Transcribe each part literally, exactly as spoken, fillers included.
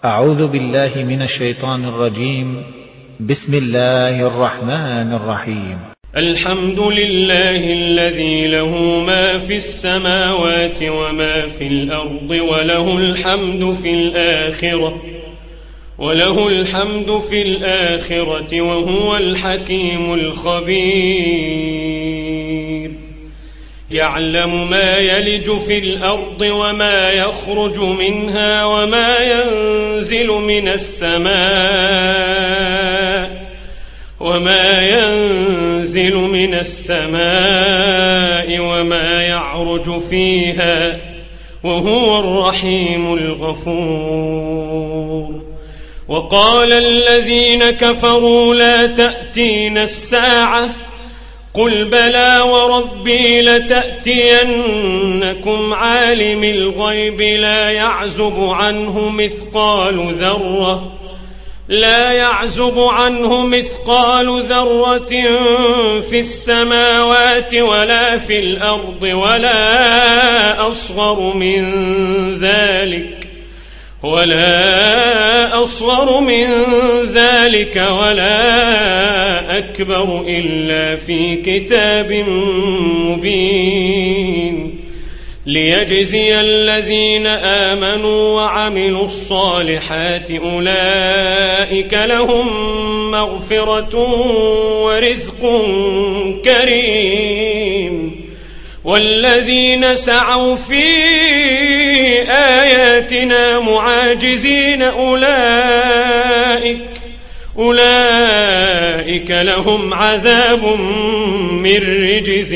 أعوذ بالله من الشيطان الرجيم. بسم الله الرحمن الرحيم. الحمد لله الذي له ما في السماوات وما في الأرض وله الحمد في الآخرة وله الحمد في الآخرة وهو الحكيم الخبير. يعلم ما يلج في الأرض وما يخرج منها وما ينزل من السماء وما ينزل من السماء وما يعرج فيها وهو الرحيم الغفور. وقال الذين كفروا لا تأتينا الساعة قل بلى وربي لتأتينكم عالم الغيب لا يعزب عنه مثقال ذرة لا يعزب عنه مثقال ذرة في السماوات ولا في الأرض ولا أصغر من ذلك ولا أصغر من ذلك ولا أكبر إلا في كتاب مبين ليجزي الذين آمنوا وعملوا الصالحات أولئك لهم مغفرة ورزق كريم. والذين سعوا في آياتنا معاجزين أولئك أولئك لهم عذاب من رجز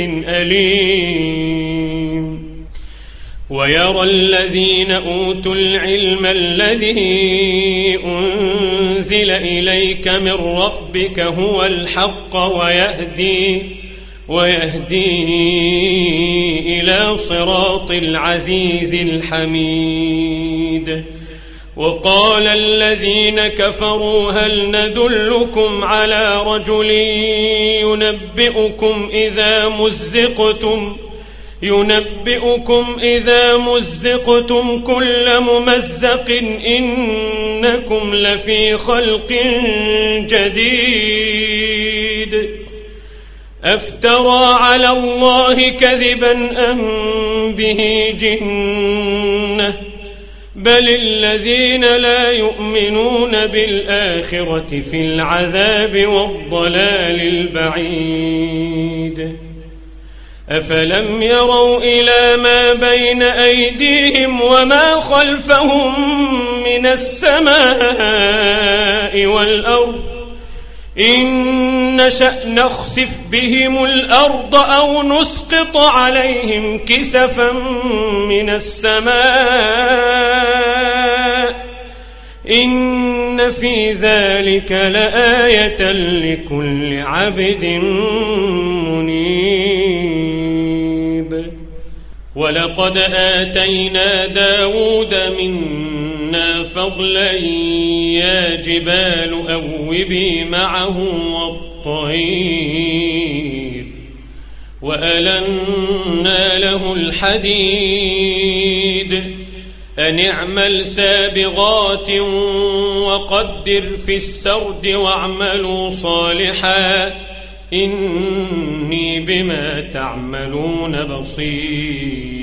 أليم. ويرى الذين أوتوا العلم الذي أنزل إليك من ربك هو الحق ويهدي ويهدي إلى صراط العزيز الحميد. وقال الذين كفروا هل ندلكم على رجل ينبئكم إذا مزقتم ينبئكم إذا مزقتم كل ممزق إنكم لفي خلق جديد أفترى على الله كذبا أم به جنة بل الذين لا يؤمنون بالآخرة في العذاب والضلال البعيد. أفلم يروا إلى ما بين أيديهم وما خلفهم من السماء والأرض إن نشأ نخسف بهم الأرض أو نسقط عليهم كسفا من السماء إن في ذلك لآية لكل عبد منيب. ولقد آتينا داود منا فضلا يا جبال أوبي معه والطير وألنا له الحديد أن اعمل سابغات وقدر في السرد واعملوا صالحا إني بما تعملون بصير.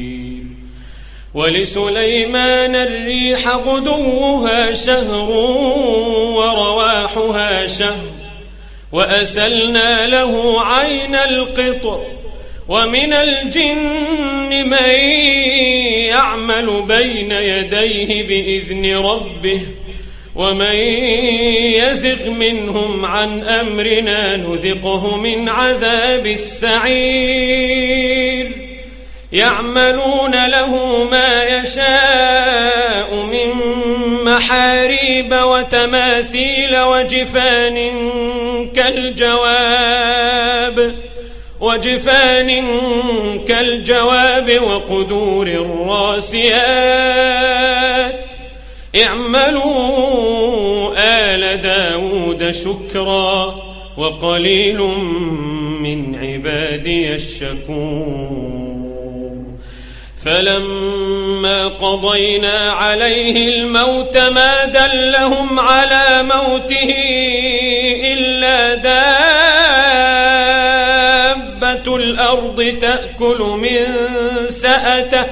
ولسليمان الريح غدوها شهر ورواحها شهر وأسلنا له عين القطر ومن الجن من يعمل بين يديه بإذن ربه ومن يزغ منهم عن أمرنا نذقه من عذاب السعير. يعملون له ما يشاء من محاريب وتماثيل وجفان كالجواب وجفان كالجواب وقدور الراسيات اعملوا آل داود شكرا وقليل من عبادي الشكور. فلما قضينا عليه الموت ما دلهم على موته إلا دابة الأرض تأكل من سأته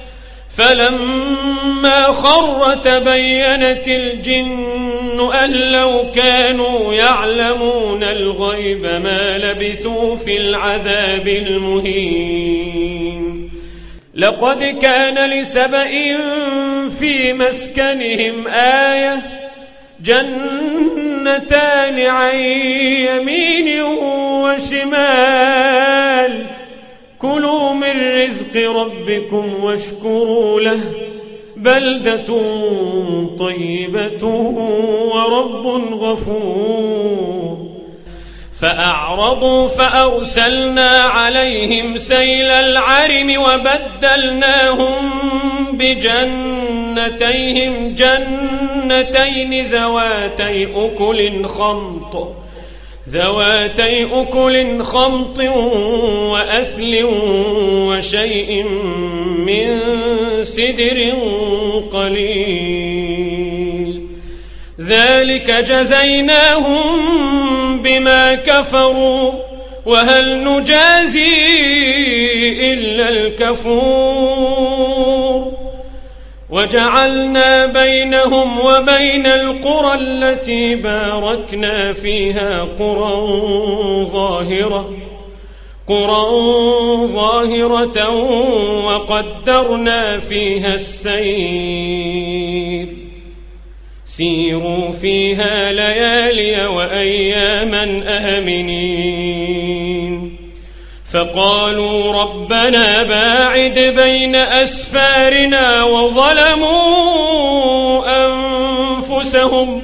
فلما خر تبينت الجن أن لو كانوا يعلمون الغيب ما لبثوا في العذاب المهين. لقد كان لسبإ في مسكنهم آية جنتان عن يمين وشمال كلوا من رزق ربكم واشكروا له بلدة طيبة ورب غفور. فأعرضوا فأرسلنا عليهم سيل العرم وبدلناهم بجنتيهم جنتين ذواتي أكل خمط ذواتي أكل خمط وأثل وشيء من سدر قليل ذلك جزيناهم بما كفروا وهل نجازي إلا الكفور. وجعلنا بينهم وبين القرى التي باركنا فيها قرى ظاهرة قرى ظاهرة وقدرنا فيها السير سيروا فيها ليالي وأياما آمنين. فقالوا ربنا باعد بين أسفارنا وظلموا أنفسهم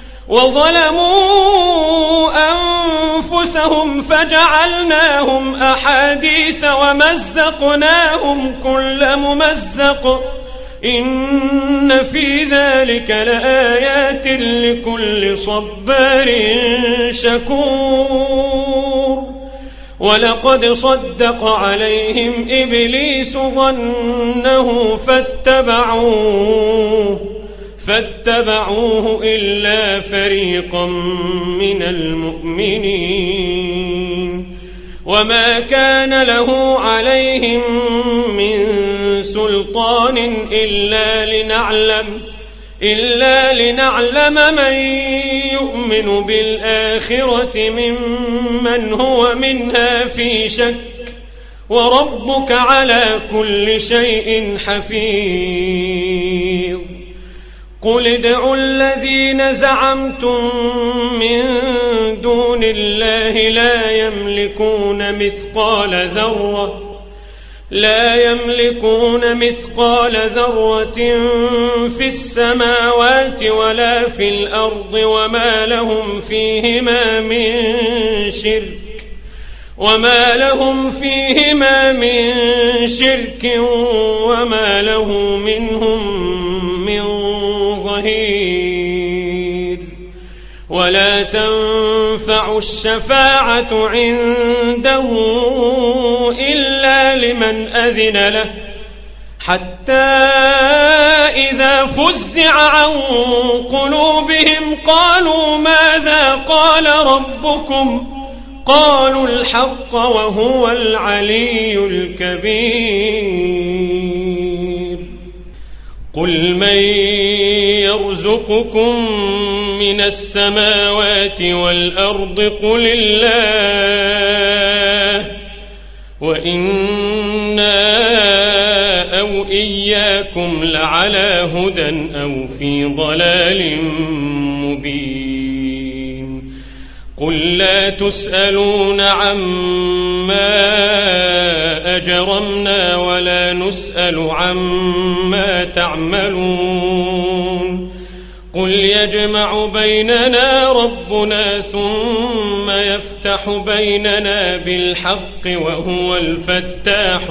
وظلموا أنفسهم فجعلناهم أحاديث ومزقناهم كل ممزق إن في ذلك لآيات لكل صبار شكور. ولقد صدق عليهم إبليس ظنه فاتبعوه فاتبعوه إلا فريقا من المؤمنين وما كان له عليهم من سلطان إلا لنعلم إلا لنعلم من يؤمن بالآخرة ممن هو منها في شك وربك على كل شيء حفيظ. قل ادعوا الذين زعمتم من دون الله لا يملكون مثقال ذرة لا يملكون مثقال ذرة في السماوات ولا في الأرض وما لهم فيهما من شرك وما لهم فيهما من شرك وما له منهم من ظهير. ولا تنفع الشفاعة عنده إلا لمن أذن له حتى إذا فزع عن قلوبهم قالوا ماذا قال ربكم قالوا الحق وهو العلي الكبير. قل من يرزقكم من السماوات والأرض قل الله وإنا أو إياكم لعلى هدى أو في ضلال مبين. قل لا تسألون عما أجرمنا ولا نسأل عما تعملون. قل يجمع بيننا ربنا ثم يفتح بيننا بالحق وهو الفتاح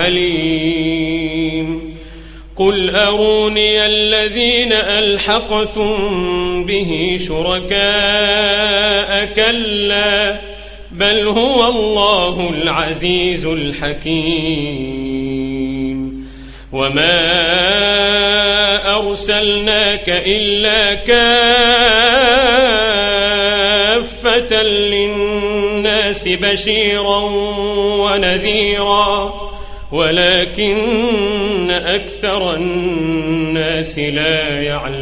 العليم. قل أروني الذين ألحقتم به شركاء كلا بل هو الله العزيز الحكيم. وما أرسلناك إلا كافة للناس بشيرا ونذيرا ولكن أكثر الناس لا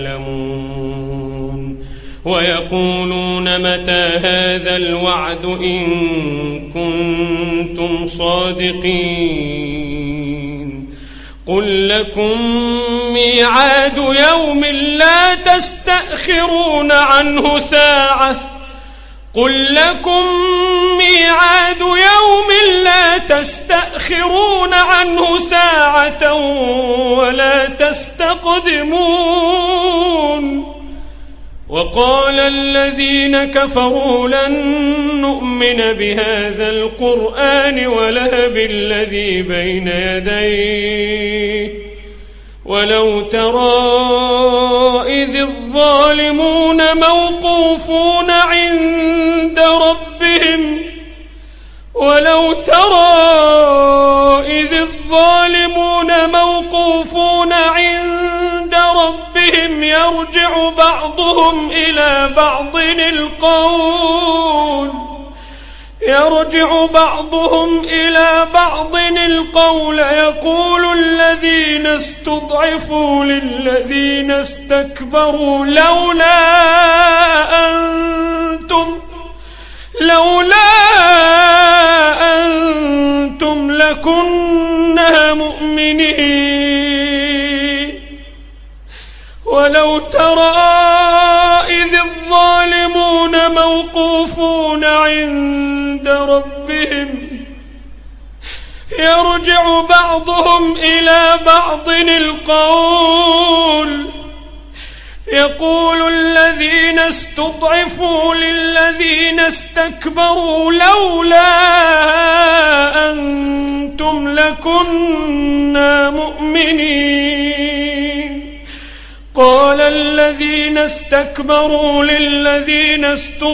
يعلمون ويقولون متى هذا الوعد إن كنتم صادقين قل لكم ميعاد يوم لا تستأخرون عنه ساعة قل لكم ميعاد يوم لا تستأخرون عنه ساعة ولا تستقدمون وقال الذين كفروا لن نؤمن بهذا القرآن ولا بالذي بين يديه ولو ترى إذ الظالمون موقوفون عند ربهم ولو ترى إذ الظالمون موقوفون عند ربهم يرجع بعضهم إلى بعض القول يرجع بعضهم إلى بعض القول يقول الذين استضعفوا للذين استكبروا لولا أنتم لولا أنتم لكنا مؤمنين ولو ترى إذ الظالمون موقوفون عند ربهم يرجع بعضهم إلى بعض القول يقول الذين استضعفوا للذين استكبروا لولا أنتم لكنا مؤمنين قال الذين استكبروا للذين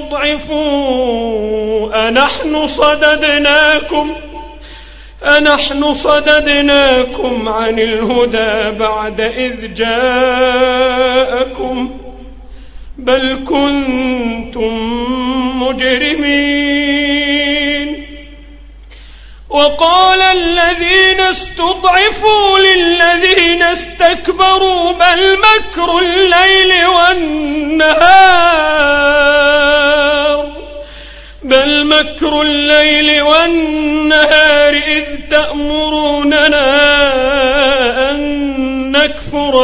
استضعفوا أنحن صددناكم أنحن صددناكم عن الهدى بعد إذ جاءكم بل كنتم مجرمين وقال الذين استضعفوا للذين استكبروا بل مكر الليل والنهار بل مكر الليل والنهار إذ تأمروننا أن نكفر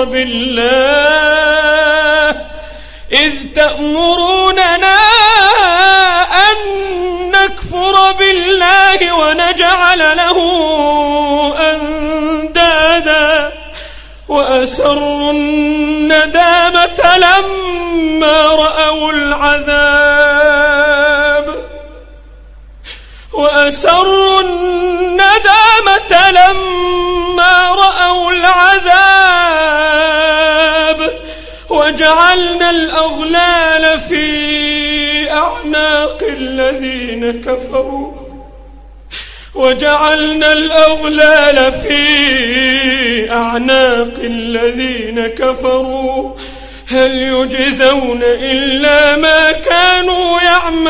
بالله إذ تأمروننا أن نكفر بالله ونجعل له أندادا وأسروا الندامة لما رأوا العذاب وأسروا الندامة لما رأوا العذاب وجعلنا الأغلال في أعناق الذين كفروا وجعلنا الأغلال في أعناق الذين كفروا هل يجزون إلا ما كانوا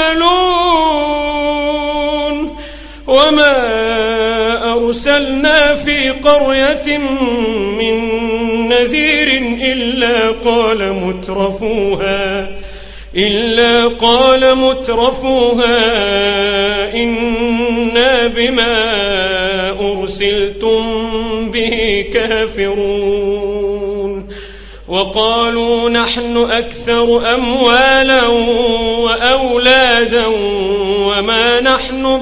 يعملون وما أرسلنا في قرية من نذير إلا قال مترفوها إلا قال مترفوها إنا بما أرسلتم به كافرون وقالوا نحن أكثر أموالا وأولادا وما نحن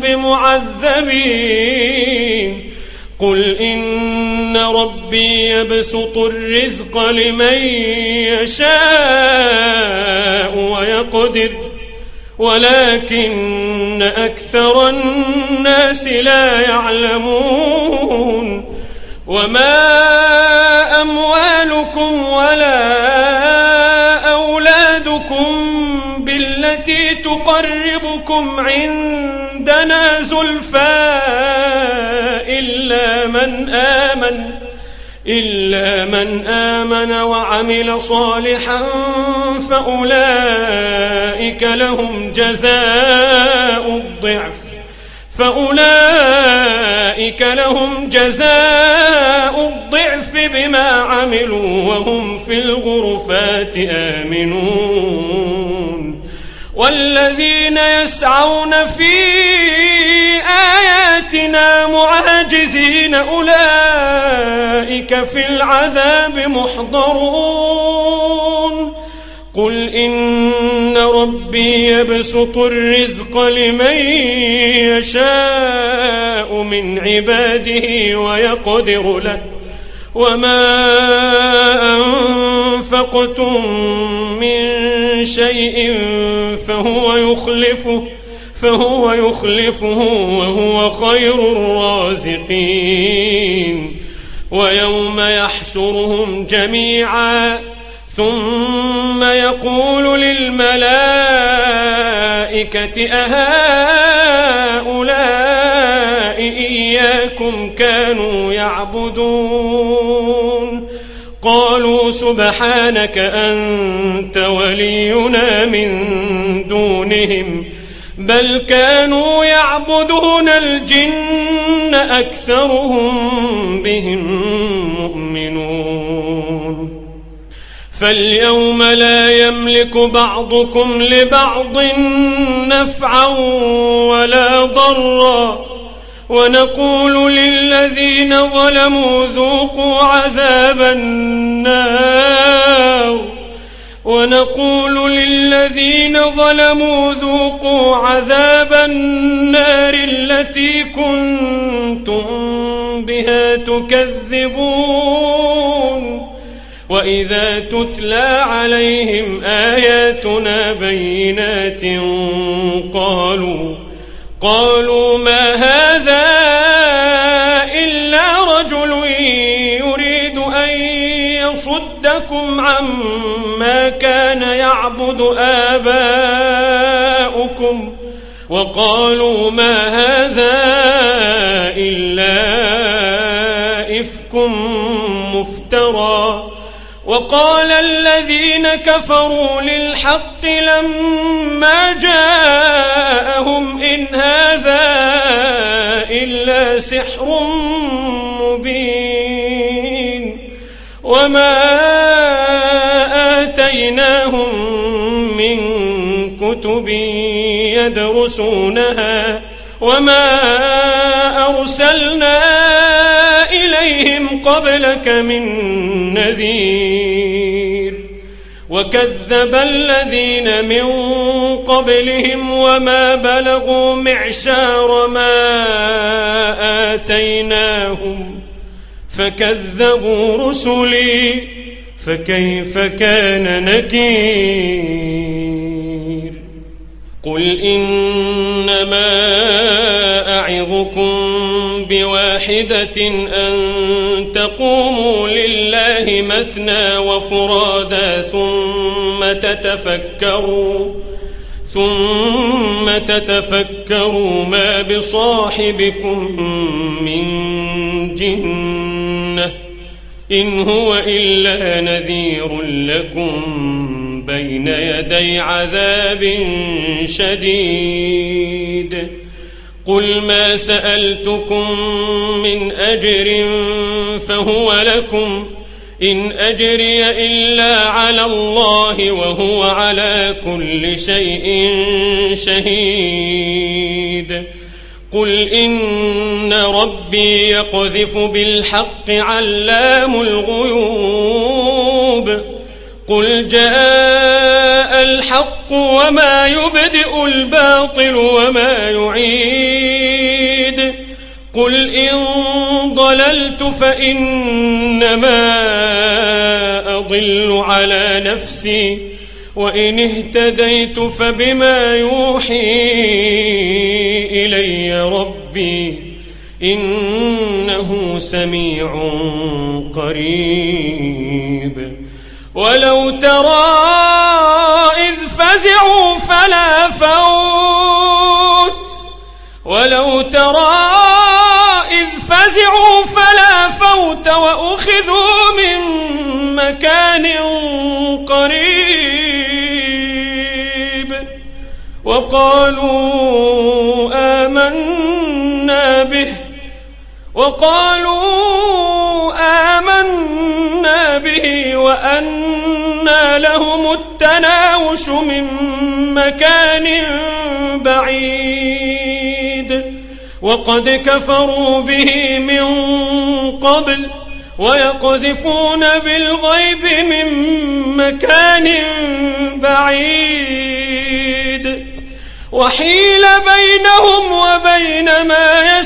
بمعذبين قل إن ربي يبسط الرزق لمن يشاء ويقدر ولكن أكثر الناس لا يعلمون وما أموالكم ولا أولادكم بالتي تقربكم عندنا زلفى إلا من آمن إلا من آمن وعمل صالحا فأولئك لهم جزاء الضعف فأولئك لهم جزاء الضعف بما عملوا وهم في الغرفات آمنون والذين يسعون في آياتنا معاجزين أولئك في العذاب محضرون قل إن ربي يبسط الرزق لمن يشاء من عباده ويقدر له وما أنفقتم من شيء فهو يخلفه فهو يخلفه وهو خير الرازقين ويوم يحشرهم جميعا ثم يقول للملائكة أهؤلاء إياكم كانوا يعبدون قالوا سبحانك أنت ولينا من دونهم بل كانوا يعبدون الجن أكثرهم بهم مؤمنون فاليوم لا يملك بعضكم لبعض نفعا ولا ضرا ونقول للذين ظلموا ذوقوا عذاب النار ونقول للذين ظلموا ذوقوا عذاب النار التي كنتم بها تكذبون وإذا تتلى عليهم آياتنا بينات قالوا قالوا ما هذا إلا رجل يريد أن يصدكم عما كان يعبد آباؤكم وقالوا ما هذا إلا إفك مفترى وقال الذين كفروا للحق لما جاءهم إن هذا إلا سحر مبين وما آتيناهم من كتب يدرسونها وما أرسلنا إليهم قبلك من نذير وكذب الذين من قبلهم وما بلغوا معشار ما آتيناهم فكذبوا رسلي فكيف كان نكير قل إنما أعظكم بواحدة أن تقوموا لله مثنى وفرادا ثم تتفكروا ثم تتفكروا ما بصاحبكم من جنة إن هو إلا نذير لكم بين يدي عذاب شديد قل ما سألتكم من أجر فهو لكم إن أجري إلا على الله وهو على كل شيء شهيد قل إن ربي يقذف بالحق علام الغيوب قل جاء الحق وما يبدئ الباطل وما يعيد قل إن ضللت فإنما أضل على نفسي وإن اهتديت فبما يوحي إلي ربي إنه سميع قريب ولو ترى إذ فزعوا فلا فوت ولو ترى إذ فزعوا فلا فوت وأخذوا من مكان قريب وقالوا آمنا به وقالوا آمنا به وأنى لهم التناوش من مكان بعيد وقد كفروا به من قبل ويقذفون بالغيب من مكان بعيد وحيل بينهم وبين ما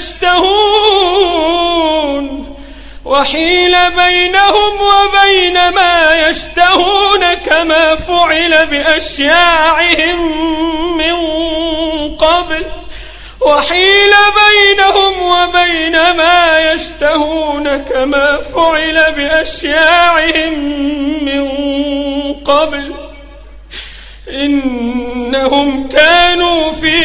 يشتهون وحيل بينهم وبين ما يشتهون كما فعل بأشياعهم من قبل وحيل بينهم وبين ما يشتهون كما فعل بأشياعهم من قبل إنهم كانوا في